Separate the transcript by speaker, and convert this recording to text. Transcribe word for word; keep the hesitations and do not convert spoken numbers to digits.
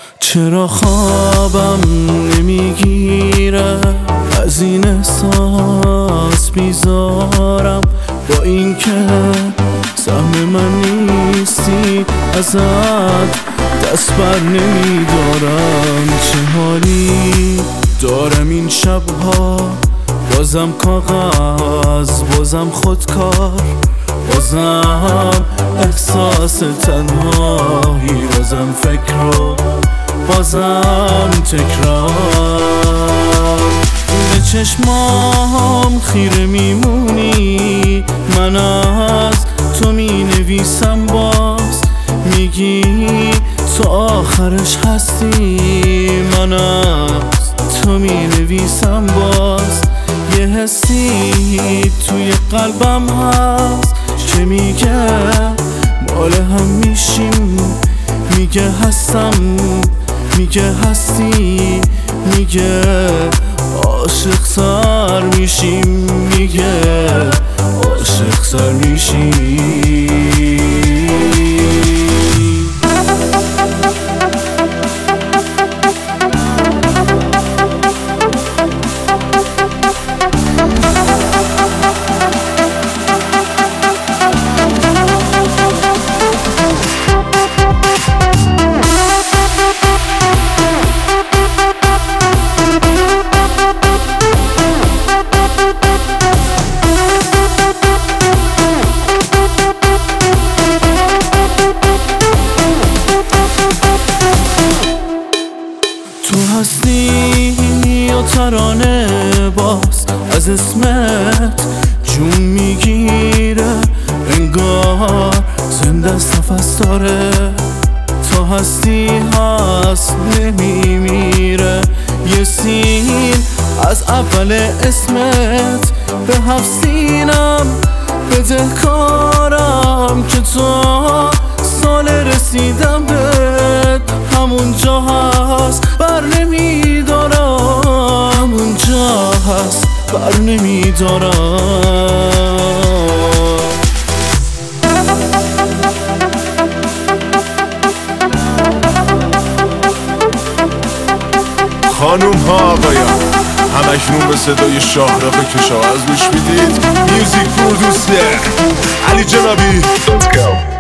Speaker 1: چرا خوابم نمیگیره، از این احساس بیزارم، با اینکه سهم من نیستی ازت دست بر نمیدارم. چه حالی دارم این شبها، بازم کاغذ، بازم خودکار، بازم احساس تنهایی، بازم فکر رو بازم تکرار. به چشمام خیره میمونی، من از تو می نویسم، باز میگی تو آخرش هستی، من از تو می نویسم، باز یه حسی توی قلبم هست که میگه مال هم میشیم، میگه هستم، میگه هستی، میگه عاشق سر میشیم، میگه عاشق سر میشیم. تو هستی یا ترانه باز از اسمت جون میگیره، انگار زنده است نفس داره. تو هستی هست نمیمیره، یه سین از اول اسمت به هفت سینم بدهکارم که تو سال رسیدم بهت همونجا هست بر نمیدارم، همونجا هست بر نمیدارم.
Speaker 2: خانوم ها آقایان، همکنون به صدای شاهرخ کشاورز گوش میدید. میوزیک پرودوسر علی جنابی.